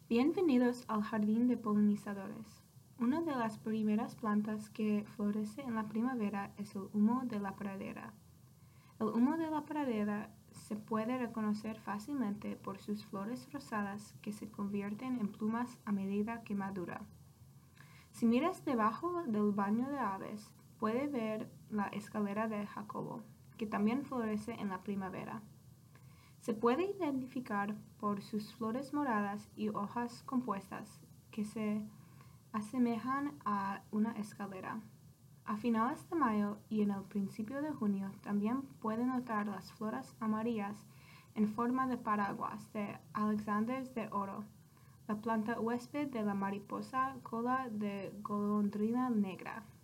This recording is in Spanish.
Bienvenidos al jardín de polinizadores. Una de las primeras plantas que florece en la primavera es el humo de la pradera. El humo de la pradera se puede reconocer fácilmente por sus flores rosadas que se convierten en plumas a medida que madura. Si miras debajo del baño de aves, puedes ver la escalera de Jacobo, que también florece en la primavera. Se puede identificar por sus flores moradas y hojas compuestas que se asemejan a una escalera. A finales de mayo y en el principio de junio también puede notar las flores amarillas en forma de paraguas de Alexanders de oro, la planta huésped de la mariposa cola de golondrina negra.